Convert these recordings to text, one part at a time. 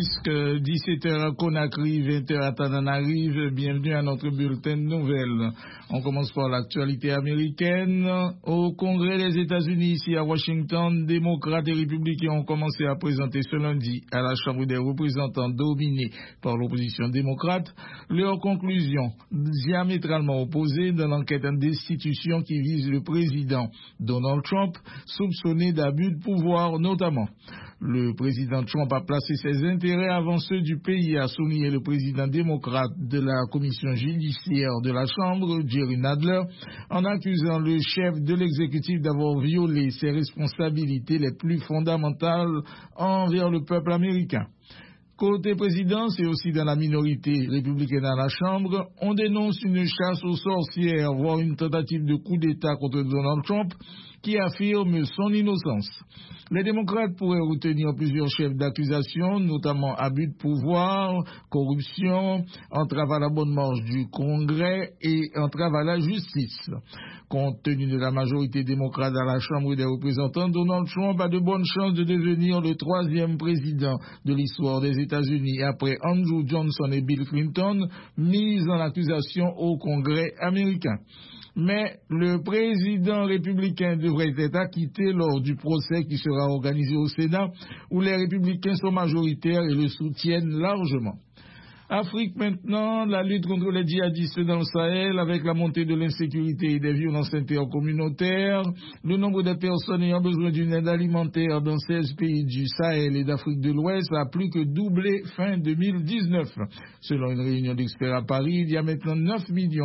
Presque 17h à Conakry, 20h à Tananarive. Bienvenue à notre bulletin de nouvelles. On commence par l'actualité américaine. Au Congrès des États-Unis, ici à Washington, démocrates et républicains ont commencé à présenter ce lundi à la Chambre des représentants dominée par l'opposition démocrate leurs conclusions diamétralement opposées dans l'enquête en destitution qui vise le président Donald Trump, soupçonné d'abus de pouvoir notamment. Le président Trump a placé ses intérêts avant ceux du pays, a souligné le président démocrate de la commission judiciaire de la Chambre, Jerry Nadler, en accusant le chef de l'exécutif d'avoir violé ses responsabilités les plus fondamentales envers le peuple américain. Côté présidence et aussi dans la minorité républicaine à la Chambre, on dénonce une chasse aux sorcières, voire une tentative de coup d'État contre Donald Trump qui affirme son innocence. Les démocrates pourraient retenir plusieurs chefs d'accusation, notamment abus de pouvoir, corruption, entrave à la bonne marche du Congrès et entrave à la justice. Compte tenu de la majorité démocrate à la Chambre des représentants, Donald Trump a de bonnes chances de devenir le troisième président de l'histoire des États-Unis après Andrew Johnson et Bill Clinton, mis en accusation au Congrès américain. Mais le président républicain devrait être acquitté lors du procès qui sera organisé au Sénat, où les républicains sont majoritaires et le soutiennent largement. Afrique maintenant, la lutte contre les djihadistes dans le Sahel avec la montée de l'insécurité et des violences intercommunautaires. Le nombre de personnes ayant besoin d'une aide alimentaire dans 16 pays du Sahel et d'Afrique de l'Ouest a plus que doublé fin 2019. Selon une réunion d'experts à Paris, il y a maintenant 9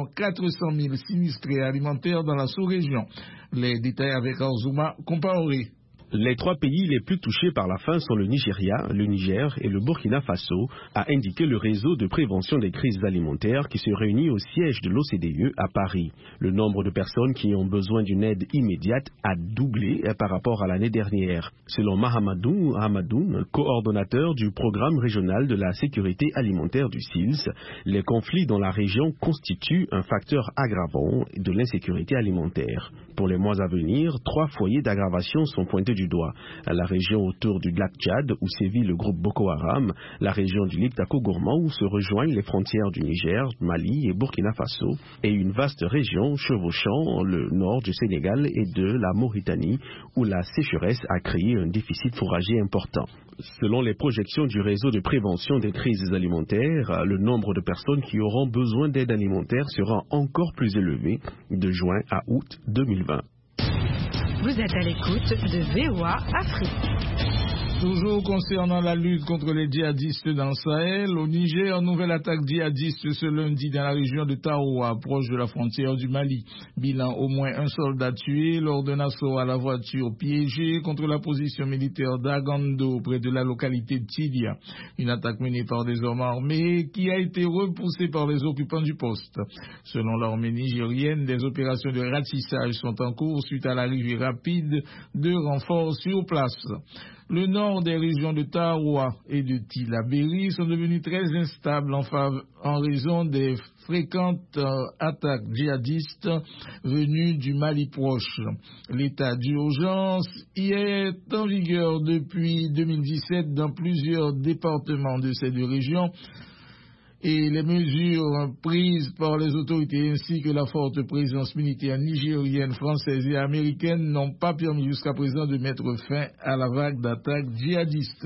400 000 sinistrés alimentaires dans la sous-région. Les détails avec Arzouma Compaoré. Les trois pays les plus touchés par la faim sont le Nigeria, le Niger et le Burkina Faso, a indiqué le réseau de prévention des crises alimentaires qui se réunit au siège de l'OCDE à Paris. Le nombre de personnes qui ont besoin d'une aide immédiate a doublé par rapport à l'année dernière. Selon Mahamadou Hamadoun, coordonnateur du programme régional de la sécurité alimentaire du SILS, les conflits dans la région constituent un facteur aggravant de l'insécurité alimentaire. Pour les mois à venir, 3 foyers d'aggravation sont pointés du doigt. La région autour du lac Tchad où sévit le groupe Boko Haram, la région du Liptako-Gourmand où se rejoignent les frontières du Niger, Mali et Burkina Faso, et une vaste région chevauchant le nord du Sénégal et de la Mauritanie où la sécheresse a créé un déficit fourrager important. Selon les projections du réseau de prévention des crises alimentaires, le nombre de personnes qui auront besoin d'aide alimentaire sera encore plus élevé de juin à août 2020. Vous êtes à l'écoute de VOA Afrique. Toujours concernant la lutte contre les djihadistes dans le Sahel, au Niger, nouvelle attaque djihadiste ce lundi dans la région de Taoua, proche de la frontière du Mali. Bilan, au moins un soldat tué lors d'un assaut à la voiture piégée contre la position militaire d'Agando, près de la localité de Tidia. Une attaque menée par des hommes armés qui a été repoussée par les occupants du poste. Selon l'armée nigérienne, des opérations de ratissage sont en cours suite à l'arrivée rapide de renforts sur place. Le nord des régions de Taoua et de Tillabéri sont devenus très instables en raison des fréquentes attaques djihadistes venues du Mali proche. L'état d'urgence y est en vigueur depuis 2017 dans plusieurs départements de ces deux régions. Et les mesures prises par les autorités ainsi que la forte présence militaire nigérienne, française et américaine n'ont pas permis jusqu'à présent de mettre fin à la vague d'attaques djihadistes.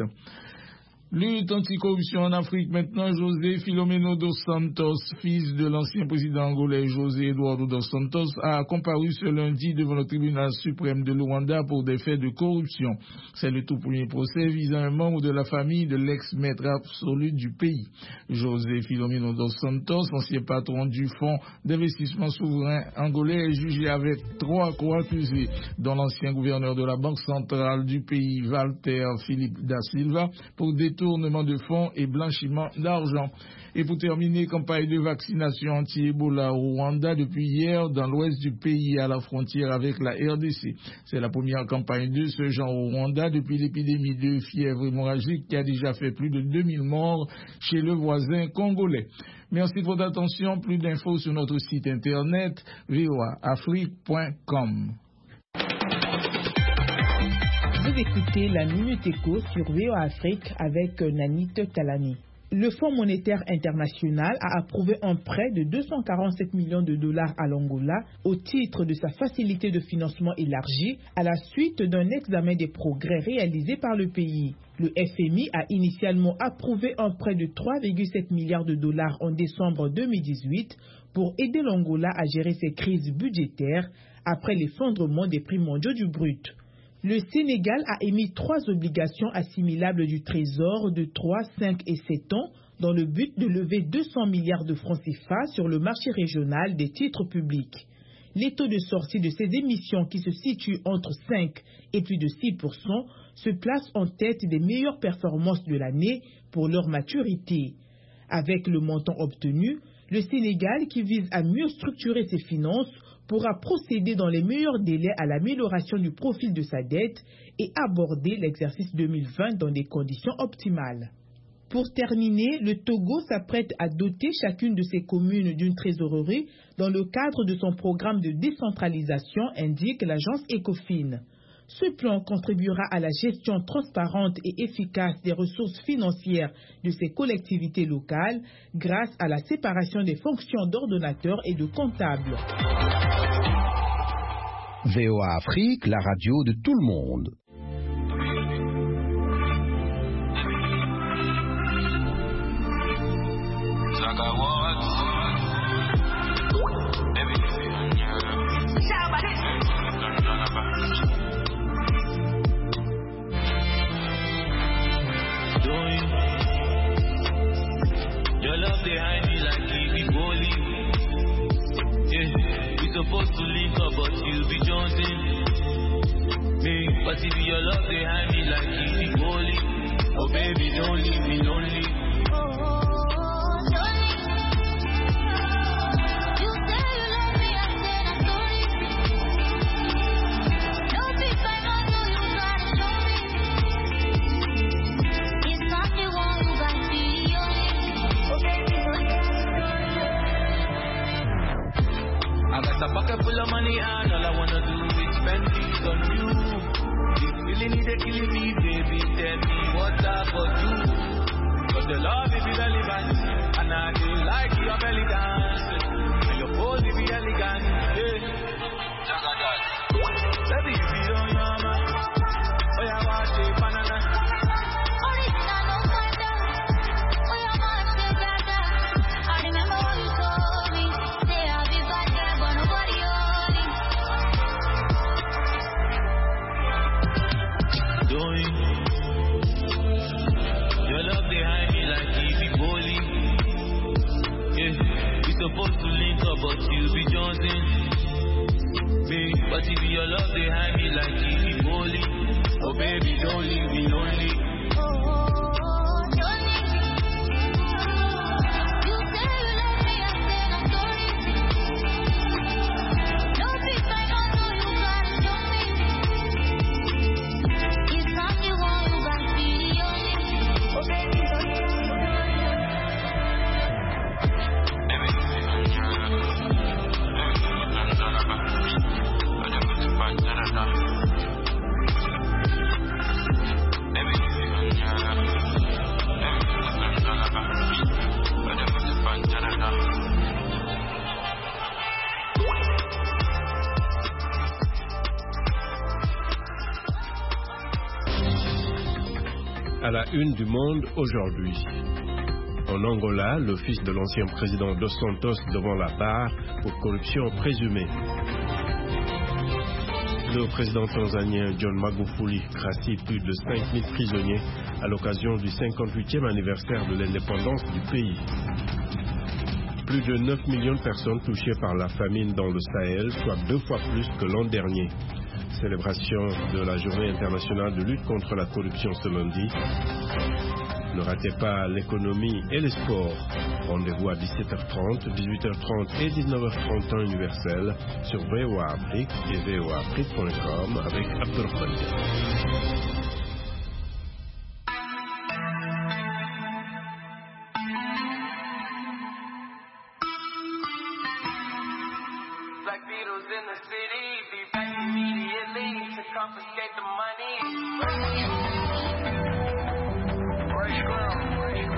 Lutte anticorruption en Afrique maintenant, José Filomeno dos Santos, fils de l'ancien président angolais José Eduardo dos Santos, a comparu ce lundi devant le tribunal suprême de Luanda pour des faits de corruption. C'est le tout premier procès visant un membre de la famille de l'ex-maître absolu du pays. José Filomeno dos Santos, ancien patron du fonds d'investissement souverain angolais, est jugé avec 3 co-accusés, dont l'ancien gouverneur de la Banque centrale du pays, Walter Philippe da Silva, pour détournement de fonds et blanchiment d'argent. Et pour terminer, campagne de vaccination anti-Ebola au Rwanda depuis hier dans l'ouest du pays à la frontière avec la RDC. C'est la première campagne de ce genre au Rwanda depuis l'épidémie de fièvre hémorragique qui a déjà fait plus de 2000 morts chez le voisin congolais. Merci de votre attention. Plus d'infos sur notre site internet voaafrique.com. Vous écoutez la Minute Éco sur VOA Afrique avec Nanit Talani. Le Fonds monétaire international a approuvé un prêt de 247 millions de dollars à l'Angola au titre de sa facilité de financement élargie à la suite d'un examen des progrès réalisés par le pays. Le FMI a initialement approuvé un prêt de 3,7 milliards de dollars en décembre 2018 pour aider l'Angola à gérer ses crises budgétaires après l'effondrement des prix mondiaux du brut. Le Sénégal a émis 3 obligations assimilables du Trésor de 3, 5 et 7 ans dans le but de lever 200 milliards de francs CFA sur le marché régional des titres publics. Les taux de sortie de ces émissions qui se situent entre 5 et plus de 6% se placent en tête des meilleures performances de l'année pour leur maturité. Avec le montant obtenu, le Sénégal, qui vise à mieux structurer ses finances, pourra procéder dans les meilleurs délais à l'amélioration du profil de sa dette et aborder l'exercice 2020 dans des conditions optimales. Pour terminer, le Togo s'apprête à doter chacune de ses communes d'une trésorerie dans le cadre de son programme de décentralisation, indique l'agence Ecofin. Ce plan contribuera à la gestion transparente et efficace des ressources financières de ces collectivités locales grâce à la séparation des fonctions d'ordonnateurs et de comptables. VOA Afrique, la radio de tout le monde. Supposed to link up, but you be jonesing me. But if your love behind me like you be goalie, oh baby, don't leave me lonely. A pocket full of money and all I wanna do is spend it on you. This feeling is killing me, baby. Tell me what I could do. Cause the love is relevant, and I do like your belly dance, and your pose is elegant. Yeah. Baby, you be on your man. Oh yeah, watch it, banana. Original, no fighter. Oh yeah, watch it, brother. I remember what you told me. Say I'll be back there, but nobody owns me. Doing your love behind me like TV bowling. Yeah, we supposed to link up, but you be jonesing. But if your love behind me like TV bowling, oh baby, don't leave me lonely. À la une du Monde aujourd'hui. En Angola, le fils de l'ancien président Dos Santos devant la barre pour corruption présumée. Le président tanzanien John Magufuli gracie plus de 5000 prisonniers à l'occasion du 58e anniversaire de l'indépendance du pays. Plus de 9 millions de personnes touchées par la famine dans le Sahel, soit 2 fois plus que l'an dernier. Célébration de la journée internationale de lutte contre la corruption ce lundi. Ne ratez pas l'économie et les sports. Rendez-vous à 17h30, 18h30 et 19h30 temps universel sur VOA Afrique et voaafrique.com avec Abdelrahman.